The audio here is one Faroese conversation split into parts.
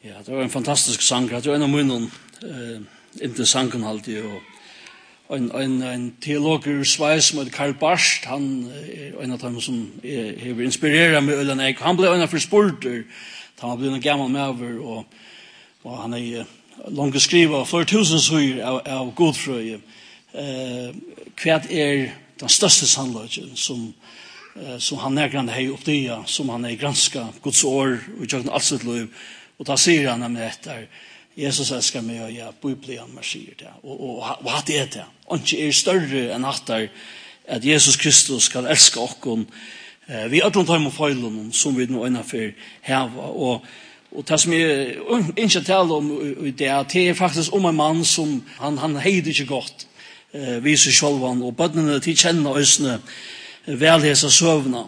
Ja, det var en fantastisk sang. Det var en av munnen inte sangen alltid. Og en teologer i Schweiz som heter Karl Barth, han en av dem som har inspireret med Ølen Eik. Han ble en av forspurter. Han ble en gammel maver, og han langt skrivet flere tusen søyer av godfrøye. Hva den største sannløgjen som han nærgrande har oppdaget, som han gransket Guds år og gjør alt sitt liv. Og da sier han nemlig etter, Jesus elsker meg, og jeg bibler han, man sier det. Og hva det det? Og ikke større enn at Jesus Kristus skal elske oss. Vi ødler tar med feilen som vi nå innenfor heva. Og det som jeg ikke taler om det faktisk om en mann som han heide ikke godt. Viser selv han, og bøttene til kjenne øsene velhesa søvna.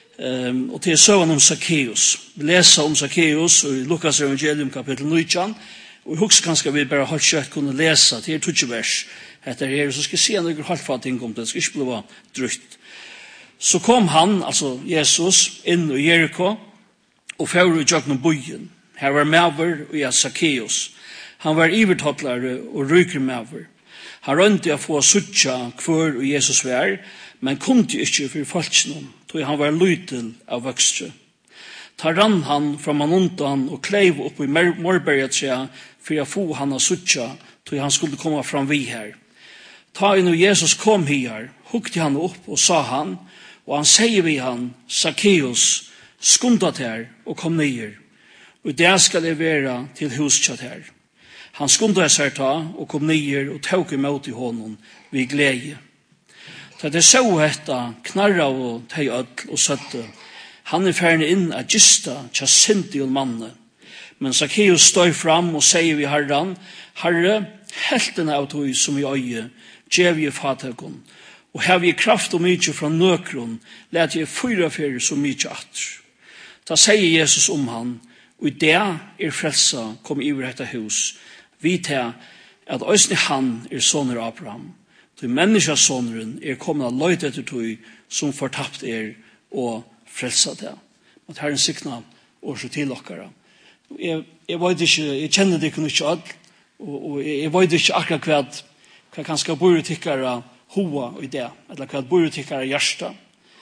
Og til søvn om Zacchaeus. Vi leser om Zacchaeus i Lukas evangelium kapittel 19. Og jeg husker kanskje vi bare holdt kjøtt kunne lese til 20 vers etter her, så skal jeg si noen halvfatt ting om det, skal ikke bli drutt. Så kom han, altså Jesus, inn i Jericho, og fører i jøkken byen. Her var maver og Zacchaeus. Han var ivertottlare og ryker maver. Han rønte å få suttja hver og Jesus var, men kunne ikke for falskene, tog han var lytel av vøkstre. Ta rann han fra man undan og kleiv opp i morbergetrea for å få han av suttja, tog han skulle komme fram vi her. Ta inn og Jesus kom her, hukte han opp og sa han, og han sier vi han, Zacchaeus, skunda her og kom nyer, og det skal jeg være til huskjat her. Han skunda seg ta og kom nyer og tåk imot i honom vi glede. Da det så hetta knarra og teg ødl og søtte, han ferne inn at gista tja sinti og manne. Men Zacchaeus stod fram og sier vi Herren, Herre, helten av tog som i øye, gjev jeg fatakon, og hev jeg kraft og mykje fra nøkron, let jeg fyra fyrir så mykje atter. Da sier Jesus om han, og i det frelsa kom iver etta hus, vit her at òsne han soner Abraham, til menneskesoneren kommet av løyt etter tog som fortapt og frelsa det. At Herren sikna og så til okkara. Jeg vet ikke, jeg kjenner det ikke alt, og jeg vet ikke akkurat hva kanskje bor tikkara hoa i det, eller hva bor tikkara hjärsta.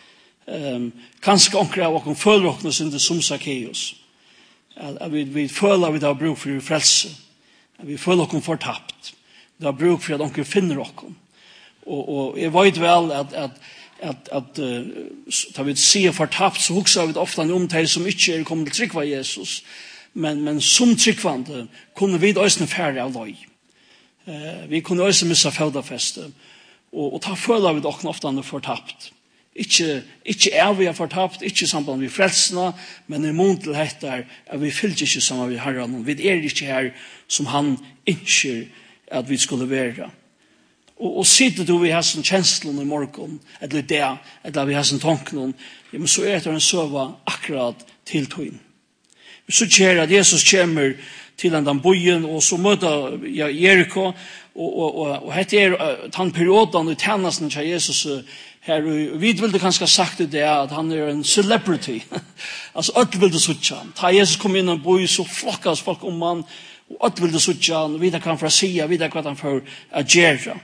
Kanskje omkring av okken føler okken som Zacchaeus. At vi føler vi har bruk for frelse. At vi føler okken fortapt. Vi har bruk for at okken finner okken. Og jeg vet vel at da vi sier fortapt, så hukser vi ofte om det som ikke kommet til trykva Jesus. Men som trykkvande kunne vi også færre av løy. Vi kunne også missa fødafeste. Og ta føler vi ofte fortapt. Ikke vi har fortapt, ikke samband med frelsene, men i mån til dette at vi fyller ikke sammen med Herren. Vi ikke her som han ønsker at vi skulle være. Og sitter du vi har sånn kjenslen i morgen, eller det, eller vi har sånn tanken, men så det en søva akkurat til tøyen. Vi så kjære at Jesus kommer til den byen, og så møter Jericho, og dette den perioden i tjenesten til Jesus her, vi ville kanskje sagt det at han en celebrity, altså alt ville suttje han. Da Jesus kom inn i en by, så flokkas folk om han, og alt ville suttje han, og videre kan han fra sida, videre hva han får gjøre.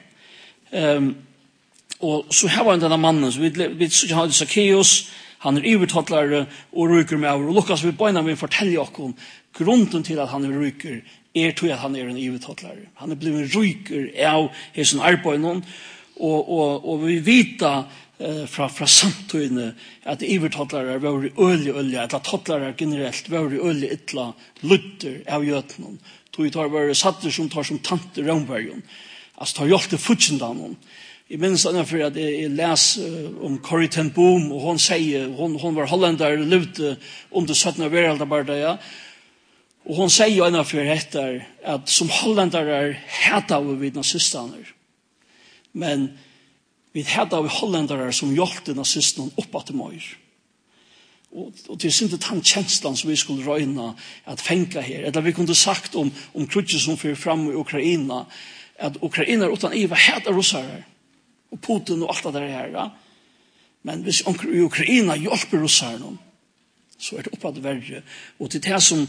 Og så her var denne mannen, så vi hadde Zacchaeus, han ivertottlare og ryker med over, og Lukas vil bøyna med fortelle oss grunden til at han ryker, til at han en ivertottlare. Han blevet ryker av hessen arbeidnen, og vi vita fra samtøyene at ivertottlare var øye, at tottlare generelt var øye ytla lutter av gjøtnen. Tog tar bare satter som tar som tante Rombergen. Altså tar hjelp til futsendanen. Jeg minns for at jeg leser om Corrie ten Boom, og hun sier, hun var hollender, levde under 17 av verden, og hun sier for etter at som hollender heta vi nazistaner. Men vi heta vi hollender som hjelpte nazistene opp at det møyer. Og det ikke den kjenslan som vi skulle røyne at fenka her. Eller vi kunne sagt om krutset som fyrir fram i Ukraina, at Ukraina utan Iva heta russare, og Putin og alt det her. Men hvis Ukraina hjelper russarene, så det oppad verre. Og til det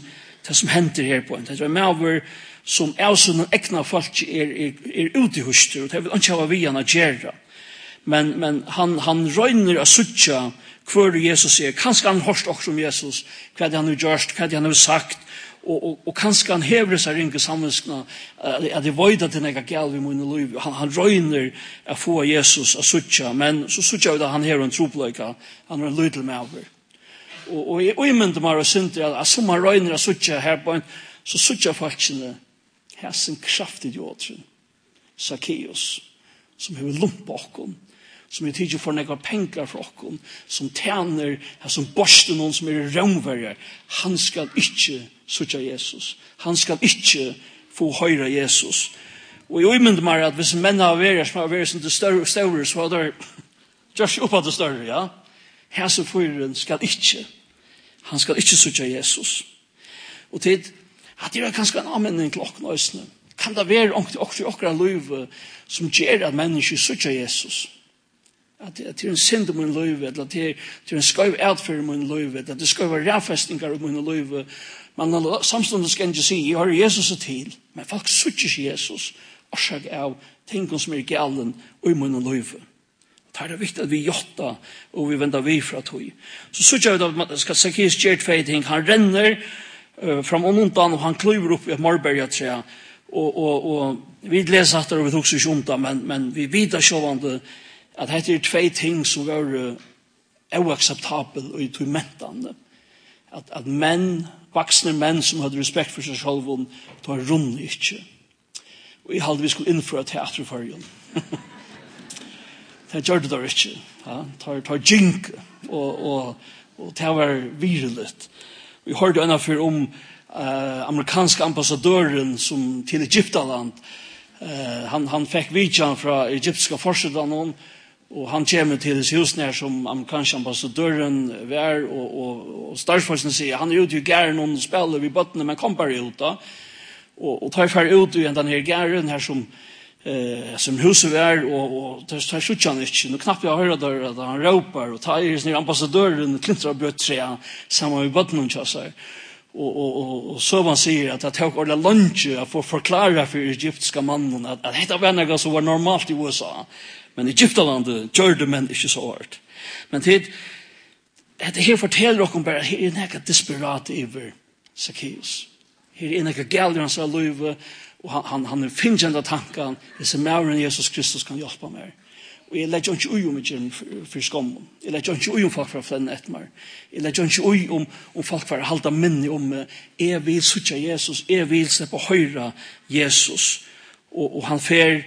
det som henter her på en. Det er med som er sånn ekna folk ute i huster, og det vil ikke ha vi han å gjøre. Men han røyner av suttja hver Jesus er. Kanskje han hørst også om Jesus, hva han har gjort, hva han har sagt, og kanskje han hever seg ringe sammenskene, at det vet at det er galt i min liv. Han røyner å få Jesus av suttja, men så suttja vi da han hever en tropløyka, han er en lydel med over. Og jeg mynte meg og synte at som han røyner av suttja her på en, så suttja folkene her sin kraftig jordren, Zacchaeus, som har lumpa okkom, som er tidlig for nekvar penger for okkom, som tjener, som borster noen som er rømverger. Han skal ikke suttja Jesus. Han skal ikke få høyre Jesus. Og jeg mynte meg at hvis menn har vært som har vært som det større, så har det gjørs opp av det større, ja. Hese fyren skal ikke. Han skal ikke suttja Jesus. Og tid, at det er ganske en anmenning til åkken øsne. Kan det være åkken liv som gjør at mennesker suttja Jesus? At det er en synd i min liv, eller at det er en skøyv adferd i min liv, at det skal være rævfestinger i min liv. Men samståndet skal ikke si, jeg har Jesus til, men folk suttja ikke Jesus, årsak av tingene som er galen i min liv. Det er viktig at vi gjotta, og vi vender vi fra tog. Så suttja vi da, skal Zacchaeus gjøre tvei ting, han renner fram onundan, og han klyver opp i et morbergetræ, og vi leser at det, og vi tog seg ikke ondt, men vi vidar sjåvande at dette er tvei ting som var uakseptabel og tormentande. At menn, vaksne menn som hadde respekt for seg selv, de var runde ikke. Og jeg hadde vi skulle innføre teater for igjen. Det gjør det da ikke. Det var jink, og det var virlet. Vi hørte ennå for om amerikanske ambassadøren som til Egyptaland. Han fikk vidjan fra egyptiske forskjellene, og han kommer til husen her som amerikanske ambassadøren var, og statsforskene sier, han er ute i gæren og spiller vid bøttene, men kom bare ut da. Og tar fer ut i denne gæren her som huset var, og det tar slutt han ikke. Nå knapt jeg hører der at han råper, og tar i ambassadøren klinter av brøtttre sammen med bøttene til seg. Og så man sier at jeg tok ordet lunge for å forklare for egyptiske mannen at dette var noe som var normalt i USA. Men Egyptalandet gjør det, men ikke så hårdt. Men det her forteller dere bare at her er noe desperat over Zacchaeus. Her er noe galt i hans liv, og han finner enda tanken, disse mauren Jesus Kristus kan hjelpe meg. Og jeg legger ikke ui om ikke for skommen. Jeg legger ikke ui om folk fra flenne etter meg. Jeg legger ikke ui om folk fra halda minne om jeg vil suttje Jesus, jeg vil se på høyre Jesus. Og han fer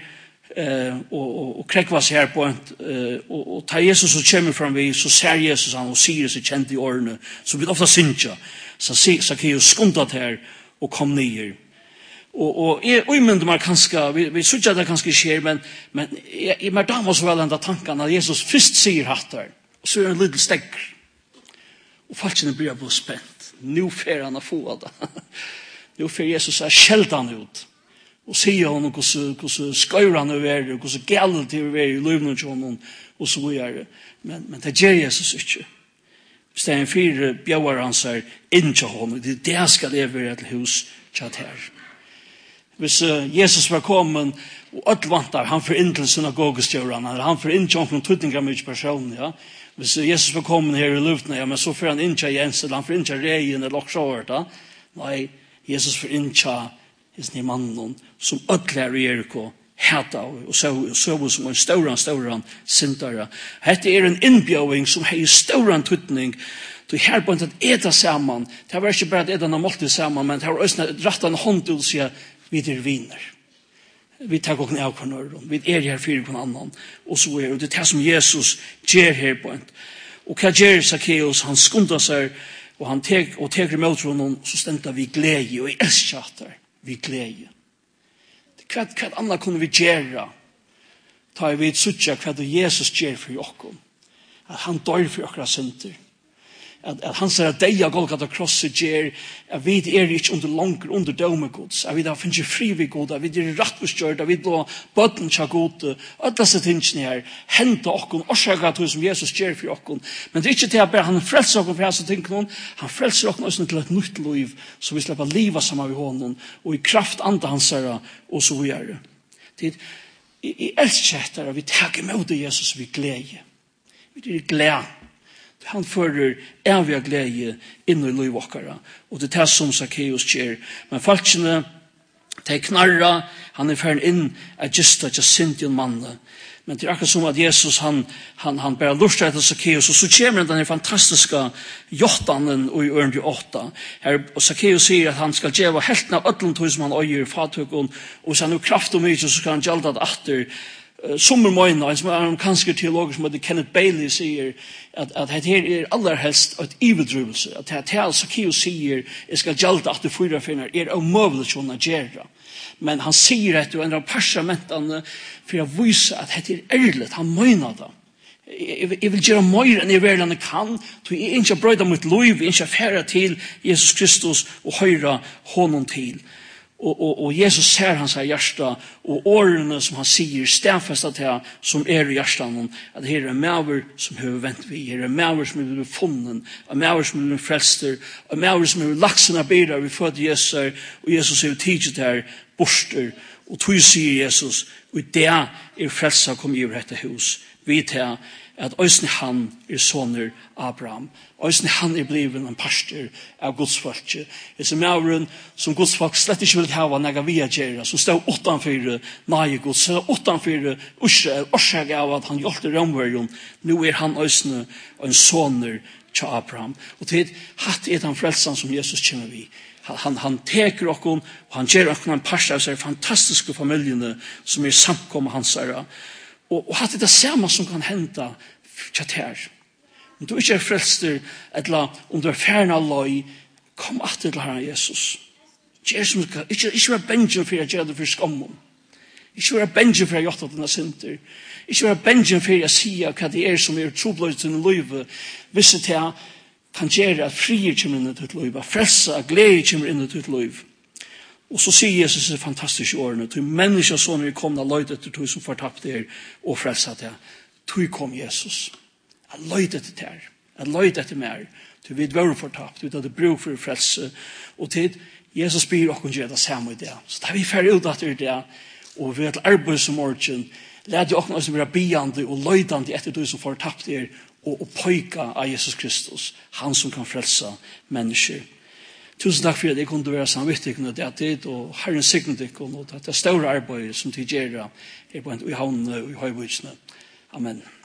og krekva seg her på og ta Jesus og kommer fram vi, så ser Jesus han og sier seg kjent i årene, så vi ofta synsja. Så Zacchaeus skundat her og kom nyer. Og jeg mynde meg kanskje, vi synes at det kanskje skjer, men jeg mer damer så vel enda tanken at Jesus først sier hatt her, og så er en liten stegger. Og folkene blir på spent. Nå fer han å få det. Nå fer Jesus er skjelt han ut. Og sier han hvordan skøyre han er verre, hvordan gælde til å være i løvnen til honom, og så er det. Men det gjør Jesus ikke. Hvis det er en fire bjauer han sier inn til honom, det skal leve i et hus til her. Hvis Jesus var kommet, og alt vant der, han får inn til synagogestjørene, eller han får inn til noen tøtninger med personen, ja. Hvis Jesus var kommet her i luften, ja, men så får han inn til Jens, eller han får inn til reien, eller også hørt, ja. Nei, Jesus får inn til denne mannen, som ødler Jericho, heta, og så som en stauran sintare. Hette er en innbjøving som har stauran tøtning, du her på en tatt eda saman, det var ikke bare at eda noe måltid saman, men det var også rett en hånd til å si vi er viner. Vi tar åkken av hverandre. Vi er her for en annen. Og så er det det som Jesus gjør her på en. Og hva gjør Zacchaeus? Han skundar seg, og han teker imot honom, så stender vi glede, og jeg elsker det. Vi glede. Hva annet kunne vi gjøre? Ta vi et suttje hva Jesus gjør for oss. At han dør for oss synder. at han ser at deia Golgata krosset ger, at vi ikke under døme gods, at vi da finner fri vi god, at vi rettbestgjørt, at vi da bøtten tja god, at disse tingene her, hente okkon, orsaka som Jesus ger for okkon. Men det er ikke til at bare han frelser okkon for hans tingene, han frelser okkon også til et nytt liv, så vi slipper livet sammen med honom, og i kraft anda hans herre, og så vi er det. I elskjætter, vi tager imot Jesus, vi gleder. Vi er glede. Han fører evig glede inn i livet okkara. Og det er det som Zacchaeus gjør. Men falskene, de knarra, han er ferdig inn at just at jeg sint i en mann. Men det er akkurat som at Jesus, han bare lurer etter Zacchaeus, og så kommer den fantastiske jottanen i øren til 8. Her, og Zacchaeus sier at han skal gjøre helten av ødelen tog som han øyer fatøkken, og hvis han har kraft og mye, så skal han gjelde det atter. Sommermøyna, en som er amerikanske teologer som Kenneth Bailey sier at det her er aller helst et ivedrivelse, at det her Zacchaeus sier jeg skal gjelde at det 4 finner er omøvelig som å gjøre. Men han sier at det er en av parsamentene for å vise at det er ærlig, han møyna det. Jeg vil gjøre mer enn jeg verden kan, så jeg er ikke brøyda mot liv, jeg er ikke færre til Jesus Kristus og høyre honom til. Og Jesus ser hans her hjärsta, og årene som han sier, stedfestet til som er i hjertan, at her er maver som har vent vi, her er maver som har blitt funnet, og maver som har blitt frelster, og maver som har lagt sine biler, vi fødte Jesus, og Jesus har tidset her borster, og tog sier Jesus, og det er frelsa kom i dette hus, vi til at òsne han er soner Abraham. Òsne han er bliven en pastor av godsfolket. Det er mauren som godsfolk slett ikke vil hava nega via gjerra, som stod utanfyr nage gods, utanfyr Israel, årsak av at han hjelpte romverjon. Nå er han òsne en soner til Abraham. Og til hatt er den frelsan som Jesus kommer vi. Han teker okkon, og han gjør okkon en pastor av seg fantastiske familjene som er samkommet hans herre. Og hatt det samme som kan hente kjatter. Om du ikke er frelster, eller om du er færne av løy, kom alltid til Herren Jesus. Ikke være bengen for å gjøre det for skammen. Ikke være bengen for å gjøre dine synder. Ikke være bengen for å si hva det er som er trobløyt til livet. Hvis det kan gjøre at frier kommer inn i ditt liv, at frelse, at glede kommer inn i ditt liv. Og så sier Jesus det fantastiske årene, til mennesker som er kommet og løyde etter tog som fortapt er og frelset det. Tog kom Jesus. Jeg løyde etter det. Jeg løyde etter mer. Til vi var fortapt, vi hadde bruk for frelse. Og til Jesus byr og gjør det samme i det. Så da vi ferdig ut etter det, og vi har et arbeid som morgen, lærte jeg også være biende og løydende etter tog som fortapt er, og pøyka av Jesus Kristus, han som kan frelse mennesker. Tusen takk for at jeg kunne være samvittig det tid, og Herren signet ikke, og det er store arbeid som til gjør i havnene og i høyvudsene. Amen.